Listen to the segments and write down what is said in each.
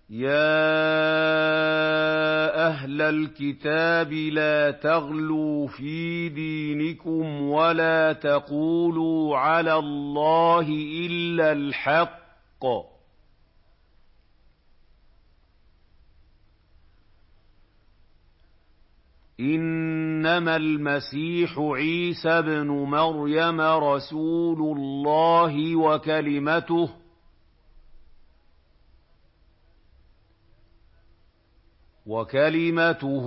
يَا أَهْلَ الْكِتَابِ لَا تَغْلُوا فِي دِينِكُمْ وَلَا تَقُولُوا عَلَى اللَّهِ إِلَّا الْحَقَّ ۚ إِنَّمَا الْمَسِيحُ عِيسَى ابْنُ مَرْيَمَ رَسُولُ اللَّهِ وَكَلِمَتُهُ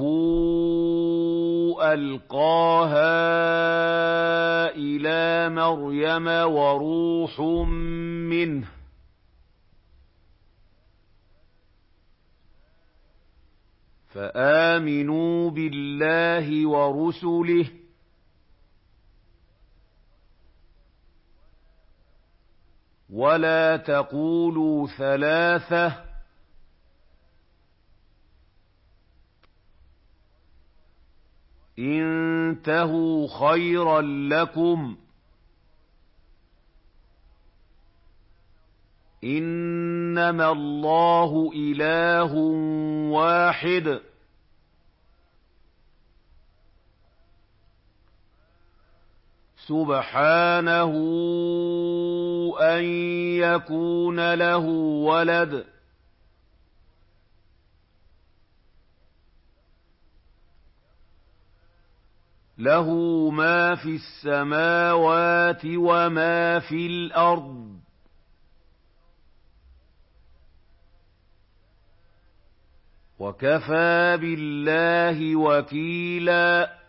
أَلْقَاهَا إِلَىٰ مَرْيَمَ وَرُوحٌ مِّنْهُ ۖ فَآمِنُوا بِاللَّهِ وَرُسُلِهِ ۖ وَلَا تَقُولُوا ثَلَاثَةٌ ۚ انتهوا خيرا لكم، إنما الله إله واحد، سبحانه أن يكون له ولد، له ما في السماوات وما في الأرض، وكفى بالله وكيلا.